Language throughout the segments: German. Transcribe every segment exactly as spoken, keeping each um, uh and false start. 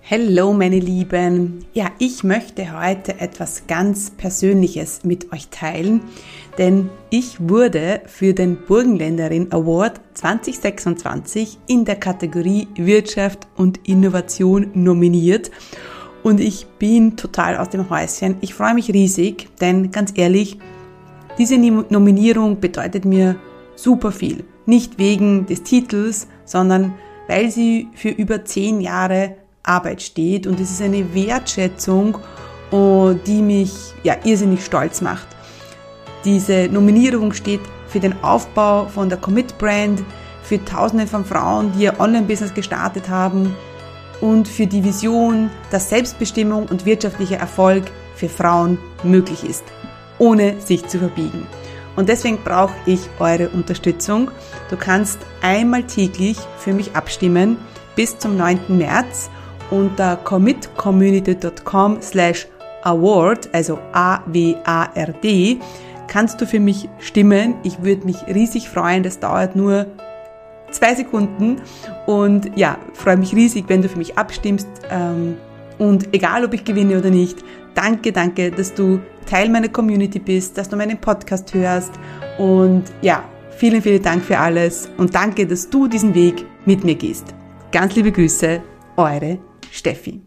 Hallo meine Lieben, ja, ich möchte heute etwas ganz Persönliches mit euch teilen, denn ich wurde für den Burgenländerin Award zwanzig sechsundzwanzig in der Kategorie Wirtschaft und Innovation nominiert und ich bin total aus dem Häuschen. Ich freue mich riesig, denn ganz ehrlich, diese Nominierung bedeutet mir super viel. Nicht wegen des Titels, sondern weil sie für über zehn Jahre Arbeit steht und es ist eine Wertschätzung, die mich ja irrsinnig stolz macht. Diese Nominierung steht für den Aufbau von der Commit Brand, für Tausende von Frauen, die ihr Online-Business gestartet haben und für die Vision, dass Selbstbestimmung und wirtschaftlicher Erfolg für Frauen möglich ist, ohne sich zu verbiegen. Und deswegen brauche ich eure Unterstützung. Du kannst einmal täglich für mich abstimmen bis zum neunten März. Unter commitcommunity.com slash award, also A W A R D, kannst du für mich stimmen. Ich würde mich riesig freuen. Das dauert nur zwei Sekunden. Und ja, freue mich riesig, wenn du für mich abstimmst. Und egal, ob ich gewinne oder nicht, danke, danke, dass du Teil meiner Community bist, dass du meinen Podcast hörst. Und ja, vielen, vielen Dank für alles. Und danke, dass du diesen Weg mit mir gehst. Ganz liebe Grüße, eure Steffi.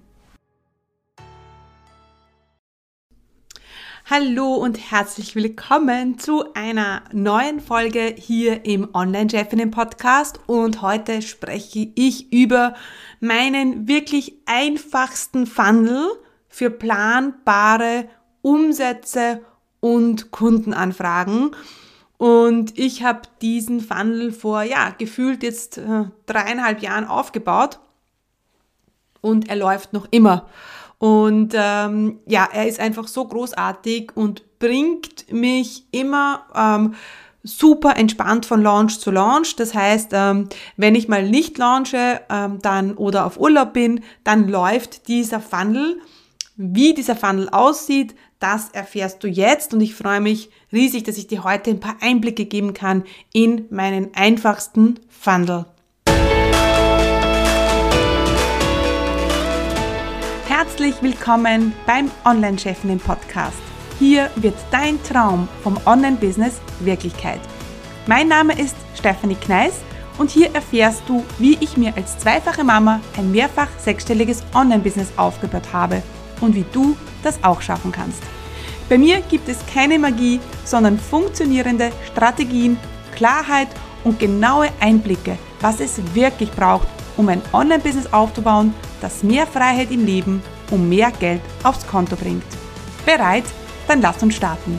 Hallo und herzlich willkommen zu einer neuen Folge hier im Online-Chefinnen-Podcast und heute spreche ich über meinen wirklich einfachsten Funnel für planbare Umsätze und Kundenanfragen. Und ich habe diesen Funnel vor, ja, gefühlt jetzt äh, dreieinhalb Jahren aufgebaut. Und er läuft noch immer. Und ähm, ja, er ist einfach so großartig und bringt mich immer ähm, super entspannt von Launch zu Launch. Das heißt, ähm, wenn ich mal nicht launche ähm, dann oder auf Urlaub bin, dann läuft dieser Funnel. Wie dieser Funnel aussieht, das erfährst du jetzt. Und ich freue mich riesig, dass ich dir heute ein paar Einblicke geben kann in meinen einfachsten Funnel. Herzlich willkommen beim Online-Chefinnen-Podcast. Hier wird dein Traum vom Online-Business Wirklichkeit. Mein Name ist Stefanie Kneis und hier erfährst du, wie ich mir als zweifache Mama ein mehrfach sechsstelliges Online-Business aufgebaut habe und wie du das auch schaffen kannst. Bei mir gibt es keine Magie, sondern funktionierende Strategien, Klarheit und genaue Einblicke, was es wirklich braucht, um ein Online-Business aufzubauen, das mehr Freiheit im Leben und mehr Geld aufs Konto bringt. Bereit? Dann lass uns starten.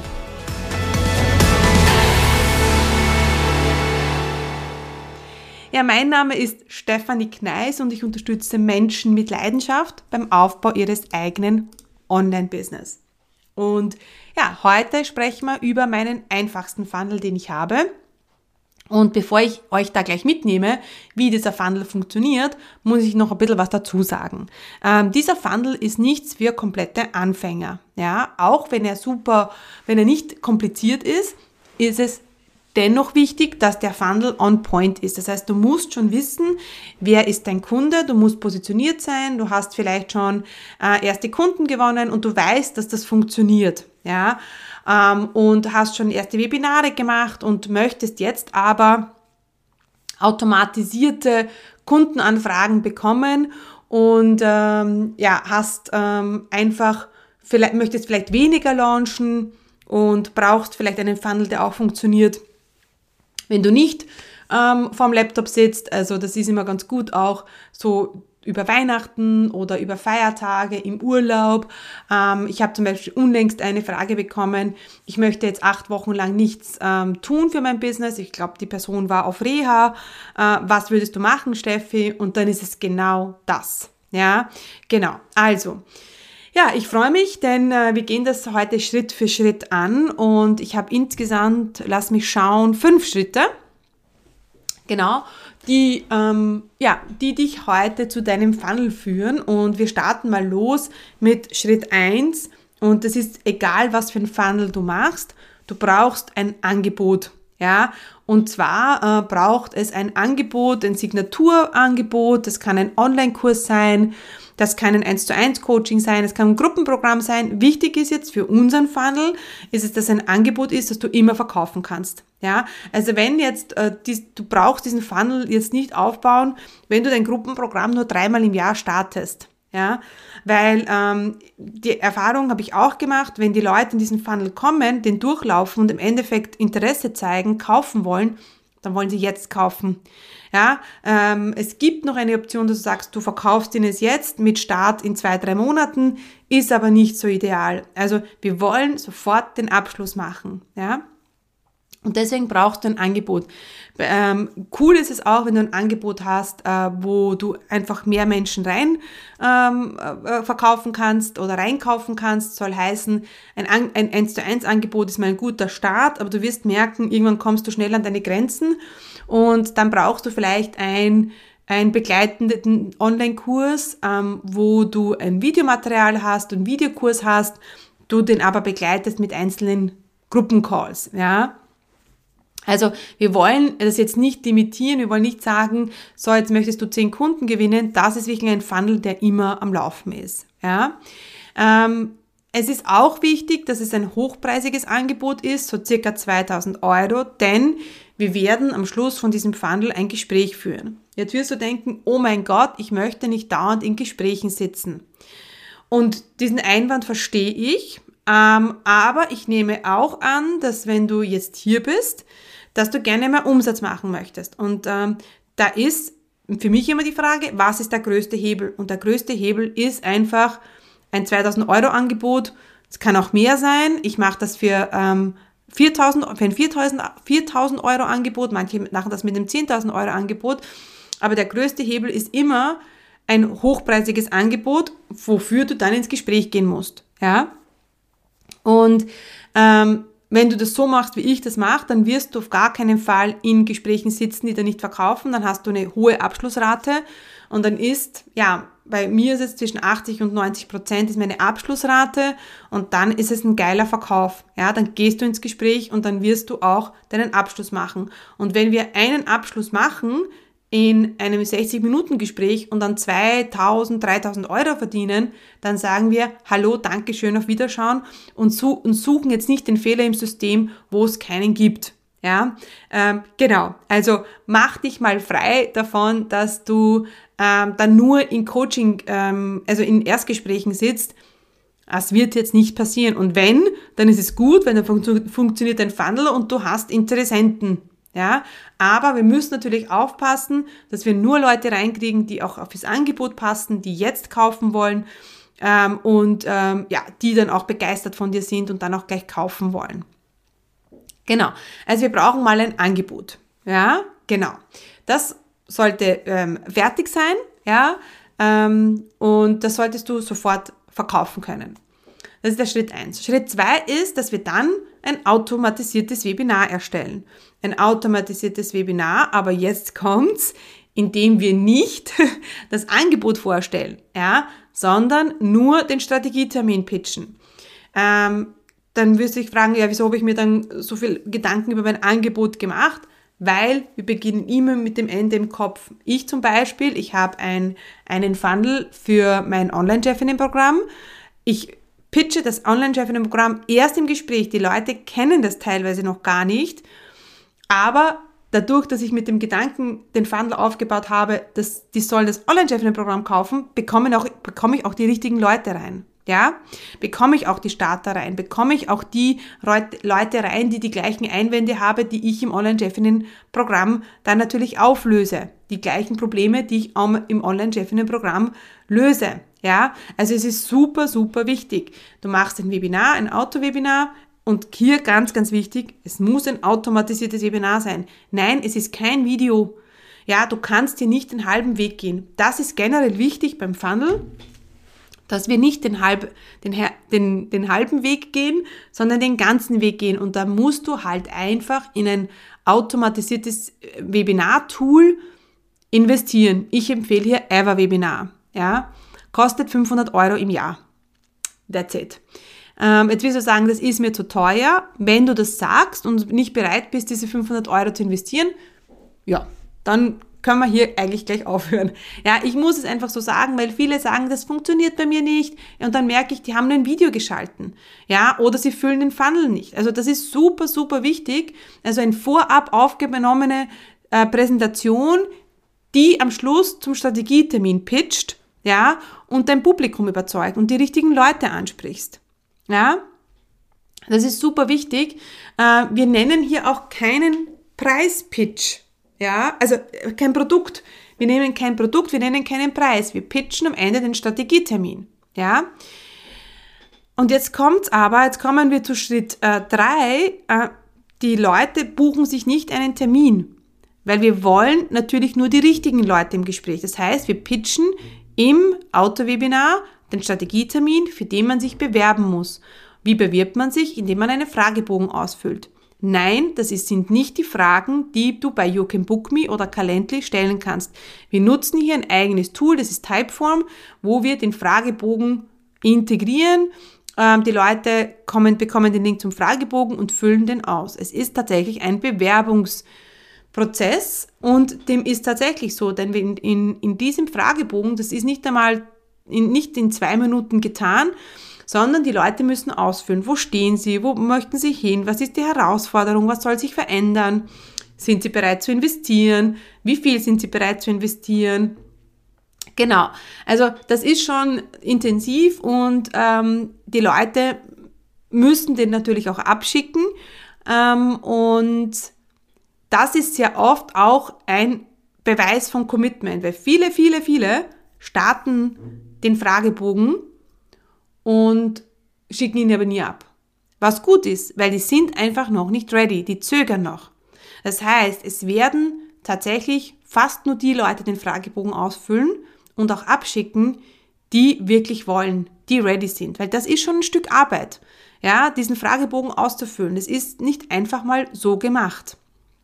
Ja, mein Name ist Stefanie Kneis und ich unterstütze Menschen mit Leidenschaft beim Aufbau ihres eigenen Online-Business. Und ja, heute sprechen wir über meinen einfachsten Funnel, den ich habe. Und bevor ich euch da gleich mitnehme, wie dieser Funnel funktioniert, muss ich noch ein bisschen was dazu sagen. Ähm, dieser Funnel ist nichts für komplette Anfänger. Ja, auch wenn er super, wenn er nicht kompliziert ist, ist es dennoch wichtig, dass der Funnel on point ist. Das heißt, du musst schon wissen, wer ist dein Kunde, du musst positioniert sein, du hast vielleicht schon äh, erste Kunden gewonnen und du weißt, dass das funktioniert. Ja, ähm, und hast schon erste Webinare gemacht und möchtest jetzt aber automatisierte Kundenanfragen bekommen und ähm, ja, hast ähm, einfach, vielleicht möchtest vielleicht weniger launchen und brauchst vielleicht einen Funnel, der auch funktioniert, wenn du nicht ähm, vorm Laptop sitzt. Also das ist immer ganz gut auch so über Weihnachten oder über Feiertage im Urlaub. Ähm, ich habe zum Beispiel unlängst eine Frage bekommen, ich möchte jetzt acht Wochen lang nichts ähm, tun für mein Business. Ich glaube, die Person war auf Reha. Äh, was würdest du machen, Steffi? Und dann ist es genau das. Ja, genau. Also, ja, ich freue mich, denn äh, wir gehen das heute Schritt für Schritt an und ich habe insgesamt, lass mich schauen, fünf Schritte. Genau, die, ähm, ja, die dich heute zu deinem Funnel führen und wir starten mal los mit Schritt eins und das ist egal, was für ein Funnel du machst, du brauchst ein Angebot, ja, Und zwar äh, braucht es ein Angebot, ein Signaturangebot, das kann ein Online-Kurs sein, das kann ein eins zu eins Coaching sein, es kann ein Gruppenprogramm sein. Wichtig ist jetzt für unseren Funnel, ist es, dass ein Angebot ist, das du immer verkaufen kannst. Ja, also wenn jetzt, äh, dies, du brauchst diesen Funnel jetzt nicht aufbauen, wenn du dein Gruppenprogramm nur dreimal im Jahr startest. Ja, weil ähm, die Erfahrung habe ich auch gemacht, wenn die Leute in diesen Funnel kommen, den durchlaufen und im Endeffekt Interesse zeigen, kaufen wollen, dann wollen sie jetzt kaufen. Ja, ähm, es gibt noch eine Option, dass du sagst, du verkaufst ihn es jetzt mit Start in zwei, drei Monaten, ist aber nicht so ideal. Also wir wollen sofort den Abschluss machen. Ja. Und deswegen brauchst du ein Angebot. Ähm, cool ist es auch, wenn du ein Angebot hast, äh, wo du einfach mehr Menschen rein ähm, äh, verkaufen kannst oder reinkaufen kannst. Soll heißen, ein, ein eins zu eins Angebot ist mal ein guter Start, aber du wirst merken, irgendwann kommst du schnell an deine Grenzen und dann brauchst du vielleicht ein einen begleitenden Online-Kurs, ähm, wo du ein Videomaterial hast, einen Videokurs hast, du den aber begleitest mit einzelnen Gruppencalls, ja. Also wir wollen das jetzt nicht limitieren, wir wollen nicht sagen, so jetzt möchtest du zehn Kunden gewinnen, das ist wirklich ein Funnel, der immer am Laufen ist. Ja? Ähm, es ist auch wichtig, dass es ein hochpreisiges Angebot ist, so circa zweitausend Euro, denn wir werden am Schluss von diesem Funnel ein Gespräch führen. Jetzt wirst du denken, oh mein Gott, ich möchte nicht dauernd in Gesprächen sitzen. Und diesen Einwand verstehe ich, ähm, aber ich nehme auch an, dass wenn du jetzt hier bist, dass du gerne mehr Umsatz machen möchtest. Und ähm, da ist für mich immer die Frage, was ist der größte Hebel? Und der größte Hebel ist einfach ein zweitausend Euro Angebot. Es kann auch mehr sein. Ich mache das für, ähm, viertausend, für ein viertausend Euro Angebot. Manche machen das mit einem zehntausend Euro Angebot. Aber der größte Hebel ist immer ein hochpreisiges Angebot, wofür du dann ins Gespräch gehen musst. Ja? Und ähm, wenn du das so machst, wie ich das mache, dann wirst du auf gar keinen Fall in Gesprächen sitzen, die dir nicht verkaufen. Dann hast du eine hohe Abschlussrate und dann ist, ja, bei mir ist es zwischen achtzig und neunzig Prozent ist meine Abschlussrate und dann ist es ein geiler Verkauf. Ja, dann gehst du ins Gespräch und dann wirst du auch deinen Abschluss machen. Und wenn wir einen Abschluss machen in einem sechzig-Minuten-Gespräch und dann zweitausend, dreitausend Euro verdienen, dann sagen wir, hallo, danke schön, auf Wiederschauen und, su- und suchen jetzt nicht den Fehler im System, wo es keinen gibt. Ja, ähm, genau. Also mach dich mal frei davon, dass du ähm, dann nur in Coaching, ähm, also in Erstgesprächen sitzt. Das wird jetzt nicht passieren. Und wenn, dann ist es gut, wenn dann fun- funktioniert dein Funnel und du hast Interessenten. Ja, aber wir müssen natürlich aufpassen, dass wir nur Leute reinkriegen, die auch auf das Angebot passen, die jetzt kaufen wollen ähm, und ähm, ja, die dann auch begeistert von dir sind und dann auch gleich kaufen wollen. Genau, also wir brauchen mal ein Angebot. Ja, genau. Das sollte ähm, fertig sein, ja, ähm, und das solltest du sofort verkaufen können. Das ist der Schritt eins. Schritt zwei ist, dass wir dann ein automatisiertes Webinar erstellen. Ein automatisiertes Webinar, aber jetzt kommt's, indem wir nicht das Angebot vorstellen, ja, sondern nur den Strategietermin pitchen. Ähm, dann wirst du dich fragen, ja, wieso habe ich mir dann so viel Gedanken über mein Angebot gemacht? Weil wir beginnen immer mit dem Ende im Kopf. Ich zum Beispiel, ich habe ein, einen Funnel für mein Online-Chefinnen-Programm. Ich pitche das Online-Chefinnen-Programm erst im Gespräch. Die Leute kennen das teilweise noch gar nicht. Aber dadurch, dass ich mit dem Gedanken den Funnel aufgebaut habe, dass die sollen das Online-Chefinnen-Programm kaufen, bekomme, auch, bekomme ich auch die richtigen Leute rein. Ja, bekomme ich auch die Starter rein, bekomme ich auch die Leute rein, die die gleichen Einwände haben, die ich im Online-Chefinnen-Programm dann natürlich auflöse. Die gleichen Probleme, die ich im Online-Chefinnen-Programm löse. Ja, also es ist super, super wichtig. Du machst ein Webinar, ein Auto-Webinar und hier ganz, ganz wichtig, es muss ein automatisiertes Webinar sein. Nein, es ist kein Video. Ja, du kannst hier nicht den halben Weg gehen. Das ist generell wichtig beim Funnel, dass wir nicht den, halb, den, den, den halben Weg gehen, sondern den ganzen Weg gehen. Und da musst du halt einfach in ein automatisiertes Webinar-Tool investieren. Ich empfehle hier EverWebinar. Ja, kostet fünfhundert Euro im Jahr. That's it. Ähm, jetzt wirst du sagen, das ist mir zu teuer. Wenn du das sagst und nicht bereit bist, diese fünfhundert Euro zu investieren, ja, dann können wir hier eigentlich gleich aufhören. Ja, ich muss es einfach so sagen, weil viele sagen, das funktioniert bei mir nicht. Und dann merke ich, die haben nur ein Video geschalten. Ja, oder sie füllen den Funnel nicht. Also das ist super, super wichtig. Also eine vorab aufgenommene äh, Präsentation, die am Schluss zum Strategietermin pitcht, ja, und dein Publikum überzeugt und die richtigen Leute ansprichst. Ja, das ist super wichtig. Äh, wir nennen hier auch keinen Preispitch. Ja, also kein Produkt. Wir nehmen kein Produkt, wir nennen keinen Preis. Wir pitchen am Ende den Strategietermin. Ja. Und jetzt kommt's aber, jetzt kommen wir zu Schritt äh, drei. Äh, die Leute buchen sich nicht einen Termin, weil wir wollen natürlich nur die richtigen Leute im Gespräch. Das heißt, wir pitchen im Autowebinar den Strategietermin, für den man sich bewerben muss. Wie bewirbt man sich? Indem man einen Fragebogen ausfüllt. Nein, das sind nicht die Fragen, die du bei You Can Book Me oder Calendly stellen kannst. Wir nutzen hier ein eigenes Tool, das ist Typeform, wo wir den Fragebogen integrieren. Ähm, die Leute kommen, bekommen den Link zum Fragebogen und füllen den aus. Es ist tatsächlich ein Bewerbungsprozess und dem ist tatsächlich so, denn in, in, in diesem Fragebogen, das ist nicht einmal in, nicht in zwei Minuten getan, sondern die Leute müssen ausfüllen, wo stehen sie, wo möchten sie hin, was ist die Herausforderung, was soll sich verändern, sind sie bereit zu investieren, wie viel sind sie bereit zu investieren. Genau, also das ist schon intensiv und ähm, die Leute müssen den natürlich auch abschicken ähm, und das ist sehr oft auch ein Beweis von Commitment, weil viele, viele, viele starten den Fragebogen und schicken ihn aber nie ab. Was gut ist, weil die sind einfach noch nicht ready, die zögern noch. Das heißt, es werden tatsächlich fast nur die Leute den Fragebogen ausfüllen und auch abschicken, die wirklich wollen, die ready sind. Weil das ist schon ein Stück Arbeit, ja, diesen Fragebogen auszufüllen. Das ist nicht einfach mal so gemacht.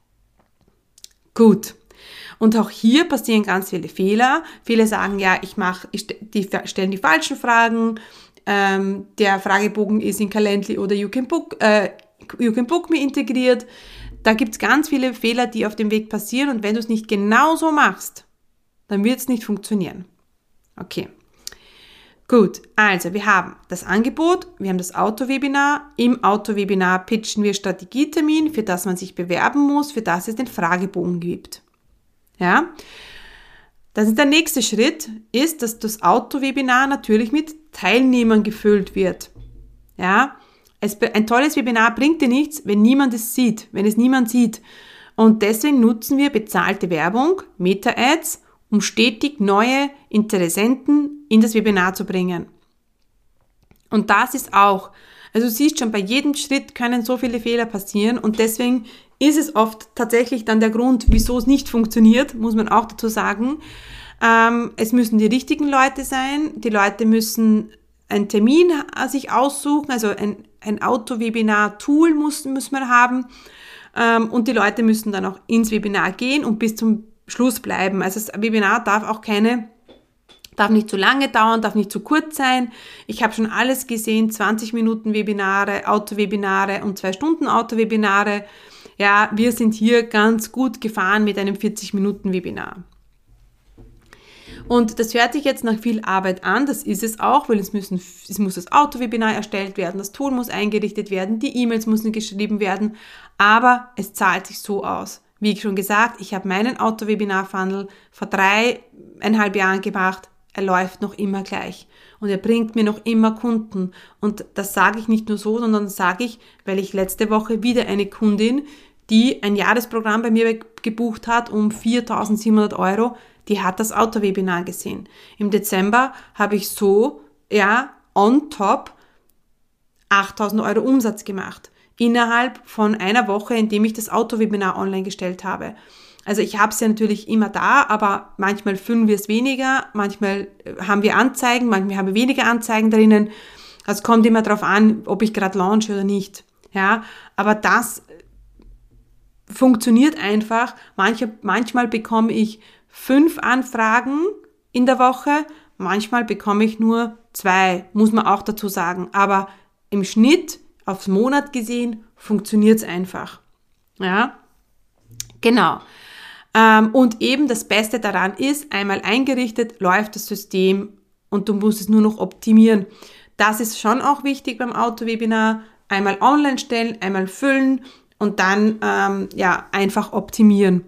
Gut. Und auch hier passieren ganz viele Fehler. Viele sagen, ja, ich mache, ich, die stellen die falschen Fragen. Ähm, der Fragebogen ist in Calendly oder You Can Book, äh, You Can Book Me integriert. Da gibt es ganz viele Fehler, die auf dem Weg passieren. Und wenn du es nicht genau so machst, dann wird es nicht funktionieren. Okay. Gut, also wir haben das Angebot, wir haben das Autowebinar. Im Autowebinar pitchen wir Strategietermin, für das man sich bewerben muss, für das es den Fragebogen gibt. Ja, das ist der nächste Schritt, ist, dass das Autowebinar natürlich mit Teilnehmern gefüllt wird. Ja, es, ein tolles Webinar bringt dir nichts, wenn niemand es sieht, wenn es niemand sieht. Und deswegen nutzen wir bezahlte Werbung, Meta-Ads, um stetig neue Interessenten in das Webinar zu bringen. Und das ist auch, also du siehst schon, bei jedem Schritt können so viele Fehler passieren und deswegen ist es oft tatsächlich dann der Grund, wieso es nicht funktioniert, muss man auch dazu sagen. Ähm, es müssen die richtigen Leute sein, die Leute müssen einen Termin sich aussuchen, also ein, ein Auto-Webinar-Tool muss, muss man haben ähm, und die Leute müssen dann auch ins Webinar gehen und bis zum Schluss bleiben. Also das Webinar darf auch keine, darf nicht zu lange dauern, darf nicht zu kurz sein. Ich habe schon alles gesehen, zwanzig Minuten Webinare, Auto-Webinare und zwei Stunden Auto-Webinare. Ja, wir sind hier ganz gut gefahren mit einem vierzig Minuten Webinar. Und das hört sich jetzt nach viel Arbeit an, das ist es auch, weil es, müssen, es muss das Auto-Webinar erstellt werden, das Tool muss eingerichtet werden, die E-Mails müssen geschrieben werden, aber es zahlt sich so aus. Wie schon gesagt, ich habe meinen Auto-Webinar-Funnel vor dreieinhalb Jahren gemacht, er läuft noch immer gleich und er bringt mir noch immer Kunden. Und das sage ich nicht nur so, sondern das sage ich, weil ich letzte Woche wieder eine Kundin, die ein Jahresprogramm bei mir gebucht hat um viertausendsiebenhundert Euro, die hat das Auto-Webinar gesehen. Im Dezember habe ich so, ja, on top achttausend Euro Umsatz gemacht. Innerhalb von einer Woche, indem ich das Auto-Webinar online gestellt habe. Also ich habe es ja natürlich immer da, aber manchmal füllen wir es weniger, manchmal haben wir Anzeigen, manchmal haben wir weniger Anzeigen drinnen. Es kommt immer darauf an, ob ich gerade launche oder nicht. Ja, aber das funktioniert einfach. Manche, manchmal bekomme ich fünf Anfragen in der Woche, manchmal bekomme ich nur zwei, muss man auch dazu sagen. Aber im Schnitt aufs Monat gesehen funktioniert es einfach. Ja, genau. Ähm, und eben das Beste daran ist, einmal eingerichtet, läuft das System und du musst es nur noch optimieren. Das ist schon auch wichtig beim Autowebinar. Einmal online stellen, einmal füllen und dann ähm, ja, einfach optimieren.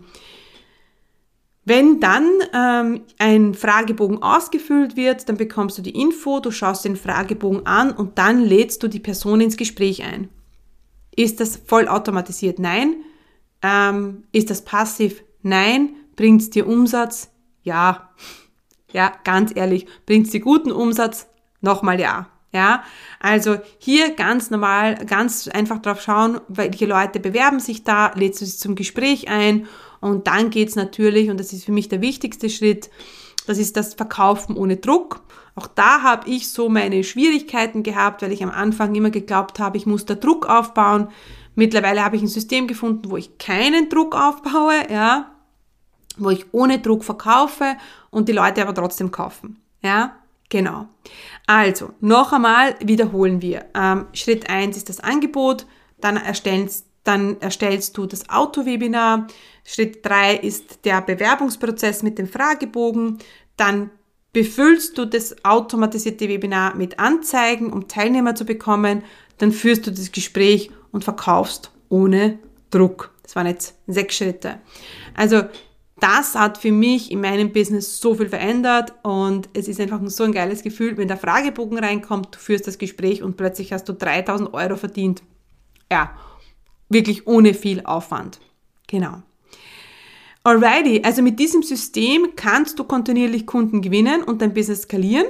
Wenn dann ähm, ein Fragebogen ausgefüllt wird, dann bekommst du die Info, du schaust den Fragebogen an und dann lädst du die Person ins Gespräch ein. Ist das vollautomatisiert? Nein. Ähm, ist das passiv? Nein. Bringt es dir Umsatz? Ja. Ja, ganz ehrlich. Bringt es dir guten Umsatz? Nochmal ja. Ja, also hier ganz normal, ganz einfach drauf schauen, welche Leute bewerben sich da, lädst du sie zum Gespräch ein und dann geht's natürlich, und das ist für mich der wichtigste Schritt, das ist das Verkaufen ohne Druck. Auch da habe ich so meine Schwierigkeiten gehabt, weil ich am Anfang immer geglaubt habe, ich muss da Druck aufbauen. Mittlerweile habe ich ein System gefunden, wo ich keinen Druck aufbaue, ja, wo ich ohne Druck verkaufe und die Leute aber trotzdem kaufen, ja. Genau. Also, noch einmal wiederholen wir. Ähm, Schritt eins ist das Angebot, dann erstellst, dann erstellst du das Autowebinar. Schritt drei ist der Bewerbungsprozess mit dem Fragebogen. Dann befüllst du das automatisierte Webinar mit Anzeigen, um Teilnehmer zu bekommen. Dann führst du das Gespräch und verkaufst ohne Druck. Das waren jetzt sechs Schritte. Also, das hat für mich in meinem Business so viel verändert und es ist einfach so ein geiles Gefühl, wenn der Fragebogen reinkommt, du führst das Gespräch und plötzlich hast du dreitausend Euro verdient. Ja, wirklich ohne viel Aufwand. Genau. Alrighty, also mit diesem System kannst du kontinuierlich Kunden gewinnen und dein Business skalieren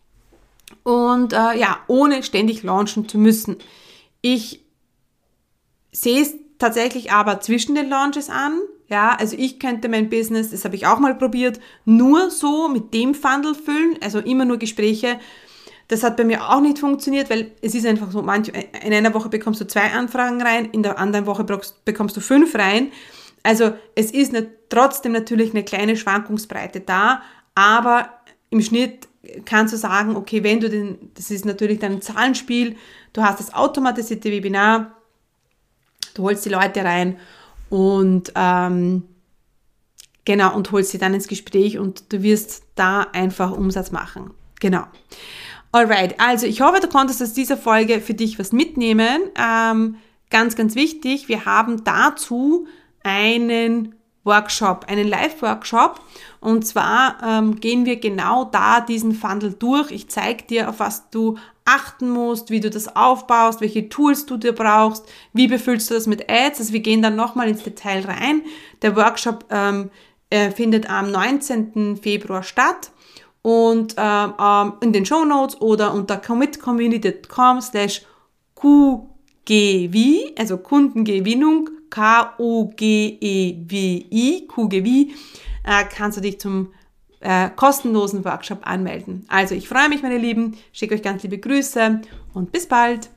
und äh, ja, ohne ständig launchen zu müssen. Ich sehe es tatsächlich aber zwischen den Launches an. Ja, also ich könnte mein Business, das habe ich auch mal probiert, nur so mit dem Funnel füllen, also immer nur Gespräche. Das hat bei mir auch nicht funktioniert, weil es ist einfach so, manch, in einer Woche bekommst du zwei Anfragen rein, in der anderen Woche bekommst du fünf rein. Also es ist nicht, trotzdem natürlich eine kleine Schwankungsbreite da, aber im Schnitt kannst du sagen, okay, wenn du den, das ist natürlich dann ein Zahlenspiel, du hast das automatisierte Webinar, du holst die Leute rein und ähm, genau und holst sie dann ins Gespräch und du wirst da einfach Umsatz machen. Genau. Alright, also ich hoffe, du konntest aus dieser Folge für dich was mitnehmen. Ähm, ganz, ganz wichtig, wir haben dazu einen Workshop, einen Live-Workshop und zwar ähm, gehen wir genau da diesen Funnel durch. Ich zeige dir, auf was du achten musst, wie du das aufbaust, welche Tools du dir brauchst, wie befüllst du das mit Ads. Also wir gehen dann nochmal ins Detail rein. Der Workshop ähm, äh, findet am neunzehnten Februar statt und ähm, in den Shownotes oder unter commitcommunity dot com slash Q G V, also Kundengewinnung, K O G E W I, Q G V, äh, kannst du dich zum äh, kostenlosen Workshop anmelden. Also ich freue mich, meine Lieben, schicke euch ganz liebe Grüße und bis bald.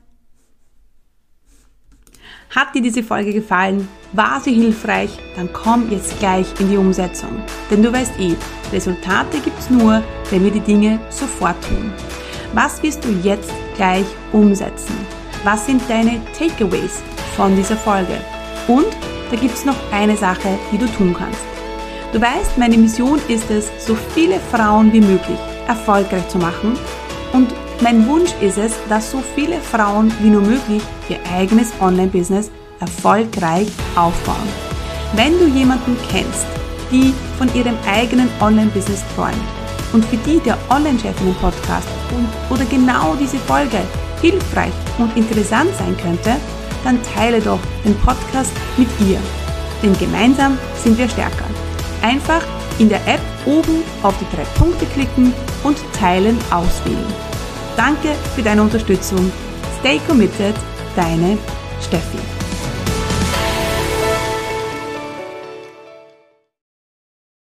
Hat dir diese Folge gefallen? War sie hilfreich? Dann komm jetzt gleich in die Umsetzung. Denn du weißt eh, Resultate gibt's nur, wenn wir die Dinge sofort tun. Was wirst du jetzt gleich umsetzen? Was sind deine Takeaways von dieser Folge? Und da gibt's noch eine Sache, die du tun kannst. Du weißt, meine Mission ist es, so viele Frauen wie möglich erfolgreich zu machen. Und mein Wunsch ist es, dass so viele Frauen wie nur möglich ihr eigenes Online-Business erfolgreich aufbauen. Wenn du jemanden kennst, die von ihrem eigenen Online-Business träumt und für die der Online-Chefinnen-Podcast und oder genau diese Folge hilfreich und interessant sein könnte, dann teile doch den Podcast mit ihr. Denn gemeinsam sind wir stärker. Einfach in der App oben auf die drei Punkte klicken und Teilen auswählen. Danke für deine Unterstützung. Stay committed, deine Steffi.